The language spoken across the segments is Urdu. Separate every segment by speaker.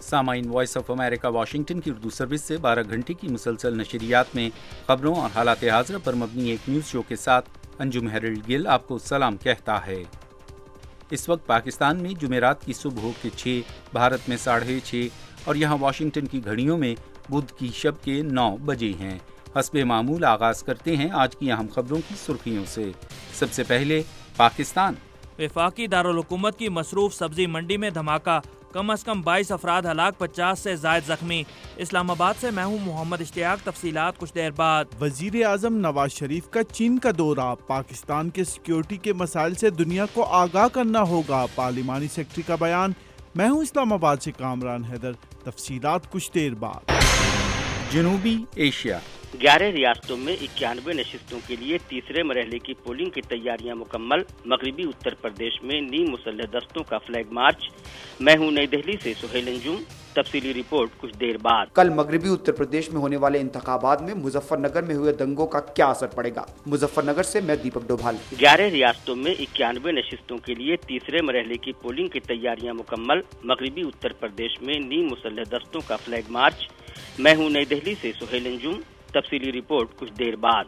Speaker 1: सामाइन वॉइस ऑफ अमेरिका वाशिंगटन की उर्दू सर्विस से 12 घंटे की मुसलसल नशरियात में खबरों और हालात हाज़िर पर मबनी एक न्यूज़ शो के साथ अंजुम हेरल्ड गिल आपको सलाम कहता है। इस वक्त पाकिस्तान में जुमेरात की सुबह के 6, भारत में 6:30 और यहाँ वाशिंगटन की घड़ियों में बुध की शब के 9 बजे हैं। हस्बे मामूल आगाज़ करते हैं आज की अहम खबरों की सुर्खियों से। सबसे पहले पाकिस्तान।
Speaker 2: वफाकी दारुल हुकूमत की मसरूफ सब्जी मंडी में धमाका, कम अज कम 22 अफराद हलाक, 50 से जायद जख्मी। इस्लामाबाद से मैं हूँ मोहम्मद इश्तियाक, तफसीलात कुछ देर बाद।
Speaker 3: वजीर आजम नवाज शरीफ का चीन का दौरा, पाकिस्तान के सिक्योरिटी के मसाइल से दुनिया को आगाह करना होगा, पार्लिमानी सेक्रेटरी का बयान। मैं हूँ इस्लामाबाद से कामरान हैदर, तफसीलात कुछ देर बाद।
Speaker 1: जनूबी एशिया।
Speaker 4: 11 रियासतों में 91 नशिस्तों के लिए तीसरे मरहले की पोलिंग की तैयारियां मुकम्मल। मगरिबी उत्तर प्रदेश में नीम मुसल्लह दस्तों का फ्लैग मार्च। मैं हूं नई दिल्ली से सुहेल अंजुम, तफसीली रिपोर्ट कुछ देर बाद।
Speaker 5: कल मगरिबी उत्तर प्रदेश में होने वाले इंतखाबात में मुजफ्फरनगर में हुए दंगों का क्या असर पड़ेगा? मुजफ्फरनगर से मैं दीपक डोभाल।
Speaker 4: 11 रियासतों में 91 नशिस्तों के लिए तीसरे मरहले की पोलिंग की तैयारियां मुकम्मल। मगरिबी उत्तर प्रदेश में नीम मुसल्लह दस्तों का फ्लैग मार्च। मैं हूं नई दिल्ली से सुहेल अंजुम, तफसीली रिपोर्ट कुछ देर बाद।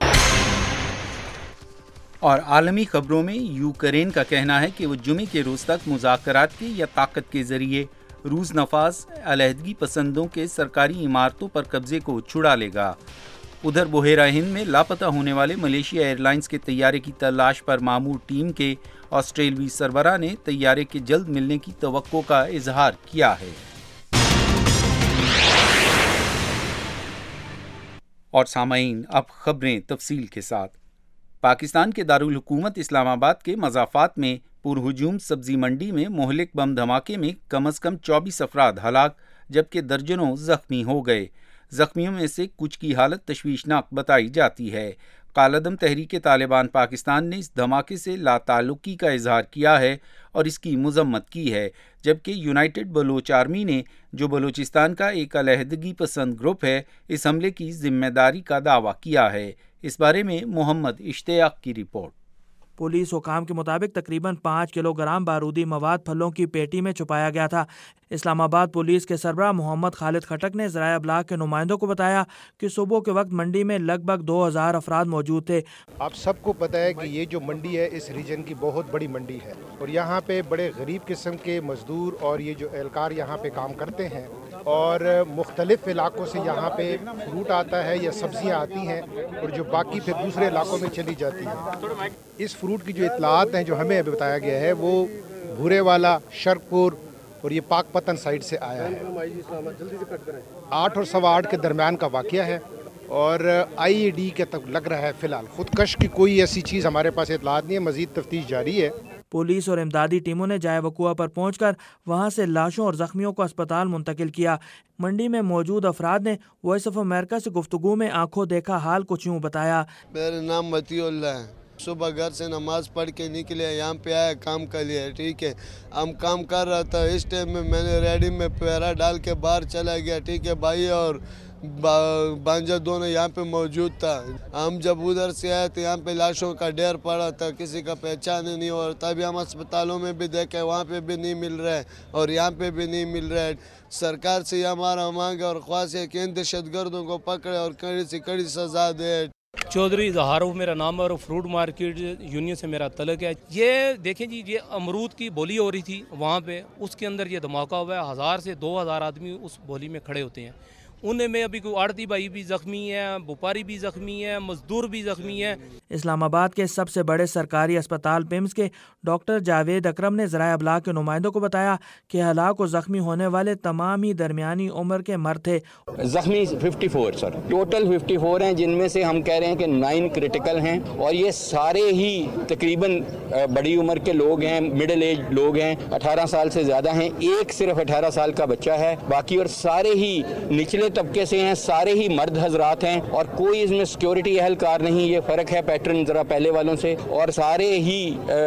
Speaker 1: और आलमी खबरों में यूक्रेन का कहना है कि वो जुमे के रोज तक मुज़ाकरात के या ताकत के जरिए रूस नफाज अलहदगी पसंदों के सरकारी इमारतों पर कब्जे को छुड़ा लेगा। उधर बुहेरा हिंद में लापता होने वाले मलेशिया एयरलाइंस के तैयारे की तलाश पर मामूर टीम के ऑस्ट्रेलवी सरबराह ने तैयारे के जल्द मिलने की तवक्को का इजहार किया है। और सामाईन, अब खबरें तफसील के साथ। पाकिस्तान के दारुल हुकूमत इस्लामाबाद के मज़ाफ़ात में पुरहुजूम सब्जी मंडी में मोहलिक बम धमाके में कम अज़ कम 24 अफराद हलाक, जबकि दर्जनों ज़ख्मी हो गए। ज़ख्मियों में से कुछ की हालत तशवीशनाक बताई जाती है। कालादम तहरीक तालिबान पाकिस्तान ने इस धमाके से लाताल्लुकी का इजहार किया है और इसकी मजम्मत की है, जबकि यूनाइटेड बलोच आर्मी ने, जो बलूचिस्तान का एक अलहदगी पसंद ग्रुप है, इस हमले की जिम्मेदारी का दावा किया है। इस बारे में मोहम्मद इश्तियाक की रिपोर्ट।
Speaker 2: पुलिस हुकाम के मुताबिक तकरीबन 5 किलोग्राम बारूदी मवाद फलों की पेटी में छुपाया गया था। इस्लामाबाद पुलिस के सरबराह मोहम्मद खालिद खटक ने ज़राए अबलाग के नुमाइंदों को बताया कि सुबह के वक्त मंडी में लगभग 2000 अफराद मौजूद थे।
Speaker 6: आप सबको पता है कि ये जो मंडी है इस रीजन की बहुत बड़ी मंडी है और यहाँ पे बड़े गरीब किस्म के मजदूर और ये जो एहलकार यहाँ पे काम करते हैं और मुख्तलिफ इलाकों से यहाँ पे फ्रूट आता है या सब्जियाँ आती हैं और जो बाकी फिर दूसरे इलाकों में चली जाती हैं। इस फ्रूट की जो इतलात हैं जो हमें अभी बताया गया है वो भूरे वाला, शर्कपुर और ये पाकपतन साइड से आया है। 8 और 8:15 के दरमियान का वाक़या है और IED के तक लग रहा है। फ़िलहाल खुदकश की कोई ऐसी चीज़ हमारे पास इतलात नहीं है, मज़ीद तफ्तीश जारी है।
Speaker 2: पुलिस और इमदादी टीमों ने जाए वकुआ पर पहुंचकर वहां से लाशों और जख्मियों को अस्पताल मुंतकिल किया। मंडी में मौजूद अफराद ने वॉइस ऑफ अमेरिका से गुफ्तगू में आंखों देखा हाल कुछ यूँ बताया।
Speaker 7: मेरा नाम मतीउल्लाह है। सुबह घर से नमाज पढ़ के निकले, यहाँ पे आया काम कर लिया। ठीक है, हम काम कर रहा था, इस टाइम में मैंने रेडी में पैरा डाल के बाहर चला गया। ठीक है, भाई और बांजा दोनों यहाँ पे मौजूद था। हम जब उधर से आए तो यहाँ पे लाशों का ढेर पड़ा था, किसी का पहचान नहीं हो रहा। तभी हम अस्पतालों में भी देखे, वहाँ पे भी नहीं मिल रहा है और यहाँ पे भी नहीं मिल रहा है। सरकार से हमारा मांग और ख्वाहिश है कि इन दहशतगर्दों को पकड़े और कड़ी से कड़ी सजा दे।
Speaker 8: चौधरी जहारूफ मेरा नाम है और फ्रूट मार्केट यूनियन से मेरा तलक है। ये देखें जी, ये अमरूद की बोली हो रही थी वहाँ पे, उसके अंदर ये धमाका हुआ है। 1000 से 2000 आदमी उस बोली में खड़े होते हैं। उनमें में अभी कोई आड़ती भाई भी जख्मी है, व्यापारी भी जख्मी है, मजदूर भी जख्मी है।
Speaker 2: इस्लामाबाद के सबसे बड़े सरकारी अस्पताल पिम्स के डॉक्टर जावेद अकरम ने ज़राए अबलाग के नुमाइंदों को बताया कि हलाक और जख्मी होने वाले तमाम ही दरमियानी उम्र के मर्द थे।
Speaker 9: जख्मी 54 सर, टोटल 54 हैं, जिनमें से हम कह रहे हैं कि 9 क्रिटिकल हैं और ये सारे ही तकरीबन बड़ी उम्र के लोग हैं, मिडिल एज लोग हैं, 18 साल से ज़्यादा हैं। एक सिर्फ 18 साल का बच्चा है, बाकी और सारे ही निचले तबके से हैं, सारे ही मर्द हजरात हैं और कोई इसमें सिक्योरिटी एहलकार नहीं। ये फ़र्क है पैटर्न ज़रा पहले वालों से। और सारे ही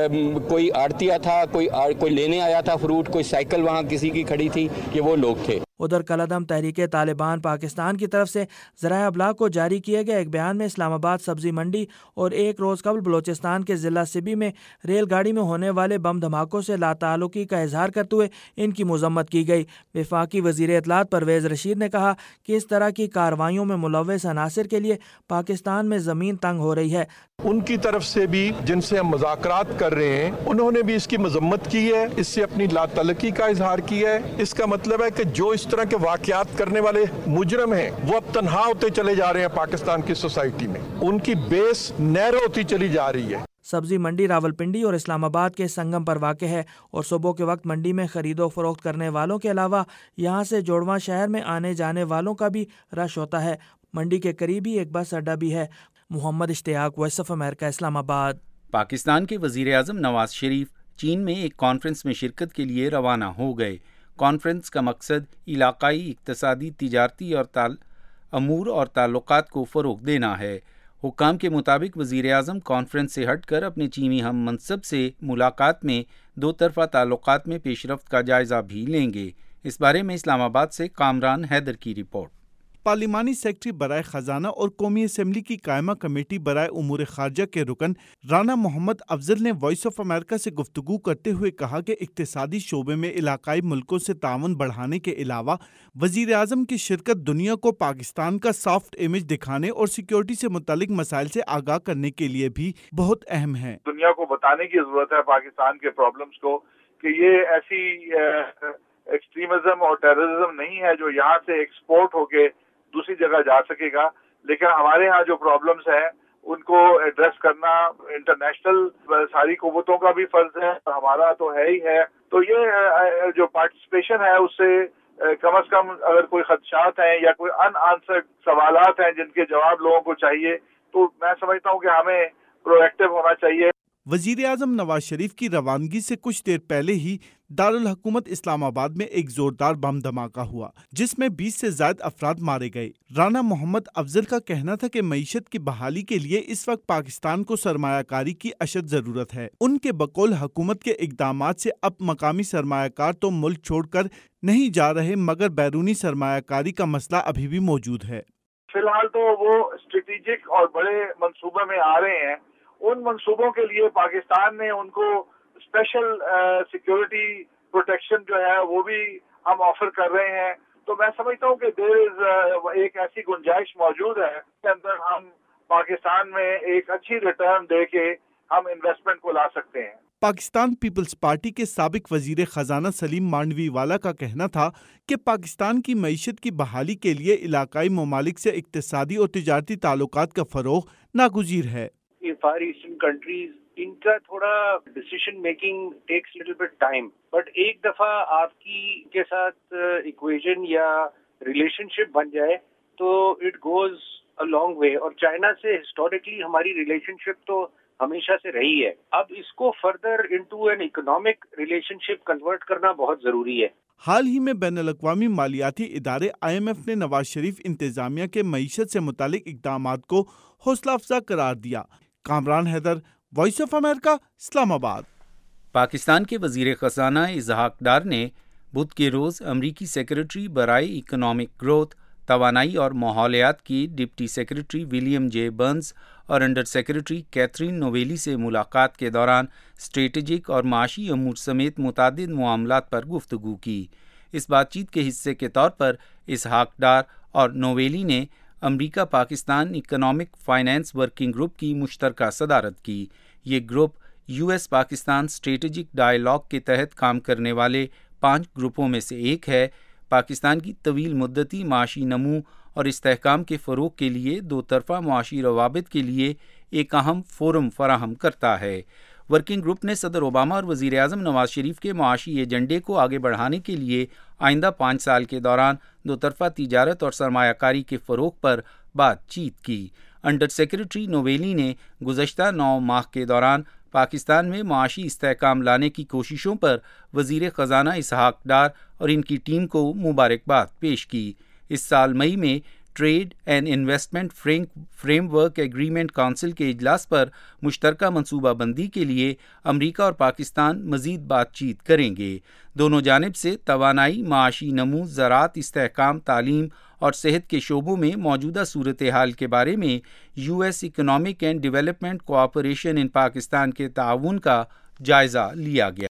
Speaker 9: कोई आड़तिया था, कोई लेने आया था फ्रूट, कोई साइकिल वहाँ किसी की खड़ी थी, ये वो लोग थे।
Speaker 2: ادھر کالعدم تحریک طالبان پاکستان کی طرف سے ذرائع ابلاغ کو جاری کیے گئے ایک بیان میں اسلام آباد سبزی منڈی اور ایک روز قبل بلوچستان کے ضلع سبی میں ریل گاڑی میں ہونے والے بم دھماکوں سے لاتعلقی کا اظہار کرتے ہوئے ان کی مذمت کی گئی۔ وفاقی وزیر اطلاعات پرویز رشید نے کہا کہ اس طرح کی کارروائیوں میں ملوث عناصر کے لیے پاکستان میں زمین تنگ ہو رہی ہے۔
Speaker 10: ان کی طرف سے بھی جن سے ہم مذاکرات کر رہے ہیں انہوں نے بھی اس کی مذمت کی ہے، اس سے اپنی لاتعلقی کا اظہار کیا ہے۔ اس کا مطلب ہے کہ جو اس طرح کے واقعات کرنے والے مجرم ہیں وہ اب تنہا ہوتے چلے جا رہے ہیں پاکستان کی سوسائٹی میں، ان کی بیس نیرو ہوتی چلی جا رہی ہے۔
Speaker 2: سبزی منڈی راولپنڈی اور اسلام آباد کے سنگم پر واقع ہے اور صبح کے وقت منڈی میں خرید و فروخت کرنے والوں کے علاوہ یہاں سے جوڑواں شہر میں آنے جانے والوں کا بھی رش ہوتا ہے۔ منڈی کے قریب ہی ایک بس اڈہ بھی ہے۔ محمد اشتیاق، voice of America, Islamabad.
Speaker 1: Pakistan کے وزیر اعظم نواز شریف چین میں ایک کانفرنس میں شرکت کے لیے روانہ ہو گئے۔ کانفرنس کا مقصد علاقائی اقتصادی، تجارتی اور امور اور تعلقات کو فروغ دینا ہے۔ حکام کے مطابق وزیر اعظم کانفرنس سے ہٹ کر اپنے چینی ہم منصب سے ملاقات میں دو طرفہ تعلقات میں پیش رفت کا جائزہ بھی لیں گے۔ اس بارے میں اسلام آباد سے کامران حیدر کی رپورٹ۔
Speaker 3: پارلیمانی سیکرٹری برائے خزانہ اور قومی اسمبلی کی قائمہ کمیٹی برائے امور خارجہ کے رکن رانا محمد افضل نے وائس آف امریکہ سے گفتگو کرتے ہوئے کہا کہ اقتصادی شعبے میں علاقائی ملکوں سے تعاون بڑھانے کے علاوہ وزیر اعظم کی شرکت دنیا کو پاکستان کا سافٹ امیج دکھانے اور سیکیورٹی سے متعلق مسائل سے آگاہ کرنے کے لیے بھی بہت اہم ہے۔
Speaker 11: دنیا کو بتانے کی ضرورت ہے پاکستان کے پرابلمز کو کہ یہ ایسی ایکسٹریمزم اور ٹیررزم نہیں ہے جو یہاں سے ایکسپورٹ ہو کے دوسری جگہ جا سکے گا، لیکن ہمارے ہاں جو پرابلمز ہیں ان کو ایڈریس کرنا انٹرنیشنل ساری قوتوں کا بھی فرض ہے، ہمارا تو ہے ہی ہے۔ تو یہ جو پارٹیسپیشن ہے اس سے کم از کم اگر کوئی خدشات ہیں یا کوئی ان آنسرڈ سوالات ہیں جن کے جواب لوگوں کو چاہیے، تو میں سمجھتا ہوں کہ ہمیں پرو ایکٹیو ہونا چاہیے۔
Speaker 3: وزیر اعظم نواز شریف کی روانگی سے کچھ دیر پہلے ہی دارالحکومت اسلام آباد میں ایک زوردار بم دھماکہ ہوا جس میں 20 سے زائد افراد مارے گئے۔ رانا محمد افضل کا کہنا تھا کہ معیشت کی بحالی کے لیے اس وقت پاکستان کو سرمایہ کاری کی اشد ضرورت ہے۔ ان کے بقول حکومت کے اقدامات سے اب مقامی سرمایہ کار تو ملک چھوڑ کر نہیں جا رہے مگر بیرونی سرمایہ کاری کا مسئلہ ابھی بھی موجود ہے۔
Speaker 11: فی الحال تو وہ اسٹریٹجک اور بڑے منصوبے میں آ رہے ہیں، ان منصوبوں کے لیے پاکستان نے ان کو اسپیشل سیکیورٹی پروٹیکشن جو ہے وہ بھی ہم آفر کر رہے ہیں۔ تو میں سمجھتا ہوں کہ ایک ایسی گنجائش موجود ہے کہ اندر ہم پاکستان میں ایک اچھی ریٹرن دے کے ہم انویسٹمنٹ کو لا سکتے ہیں۔
Speaker 3: پاکستان پیپلز پارٹی کے سابق وزیر خزانہ سلیم مانڈوی والا کا کہنا تھا کہ پاکستان کی معیشت کی بحالی کے لیے علاقائی ممالک سے اقتصادی اور تجارتی تعلقات کا فروغ ناگزیر ہے۔
Speaker 12: فار ایسٹرن کنٹریز ان کا تھوڑا decision making takes little bit time, but ایک دفعہ آپ کی کے ساتھ ایکویژن یا ریلیشن شپ بن جائے تو it goes a long way. اور چائنا سے ہسٹوریکلی ہماری ریلیشن شپ تو ہمیشہ سے رہی ہے، اب اس کو further into an economic relationship convert کرنا بہت ضروری ہے۔
Speaker 3: حال ہی میں بین الاقوامی مالیاتی ادارے IMF نے نواز شریف انتظامیہ کے معیشت سے متعلق اقدامات کو حوصلہ افزا قرار دیا۔ Kamran Haider, Voice of America, Islamabad.
Speaker 1: Pakistan کے وزیر خزانہ اسحاق ڈار نے بدھ کے روز امریکی سیکرٹری برائے اکنامک گروتھ، توانائی اور ماحولیات کی deputy secretary William J Burns اور انڈر سیکرٹری کیتھرین نوویلی سے ملاقات کے دوران اسٹریٹجک اور معاشی امور سمیت متعدد معاملات پر گفتگو کی۔ اس بات چیت کے حصے کے طور پر اسحاق ڈار اور نوویلی نے امریکہ Pakistan economic finance working group کی مشترکہ صدارت کی۔ یہ گروپ US پاکستان اسٹریٹجک ڈائیلاگ کے تحت کام کرنے والے 5 گروپوں میں سے ایک ہے۔ پاکستان کی طویل مدتی معاشی نمو اور استحکام کے فروغ کے لیے دو طرفہ معاشی روابط کے لیے ایک اہم فورم فراہم کرتا ہے۔ ورکنگ گروپ نے صدر اوباما اور وزیر اعظم نواز شریف کے معاشی ایجنڈے کو آگے بڑھانے کے لیے آئندہ 5 سال کے دوران دو طرفہ تجارت اور سرمایہ کاری کے فروغ پر بات چیت کی۔ انڈر سیکرٹری نوویلی نے گزشتہ 9 ماہ کے دوران پاکستان میں معاشی استحکام لانے کی کوششوں پر وزیر خزانہ اسحاق ڈار اور ان کی ٹیم کو مبارکباد پیش کی۔ اس سال مئی میں trade and investment framework agreement council کے اجلاس پر مشترکہ منصوبہ بندی کے لیے امریکہ اور پاکستان مزید بات چیت کریں گے۔ دونوں جانب سے توانائی، معاشی نمو، زراعت، استحکام، تعلیم اور صحت کے شعبوں میں موجودہ صورتحال کے بارے میں U S economic and development cooperation in Pakistan کے تعاون کا جائزہ لیا گیا۔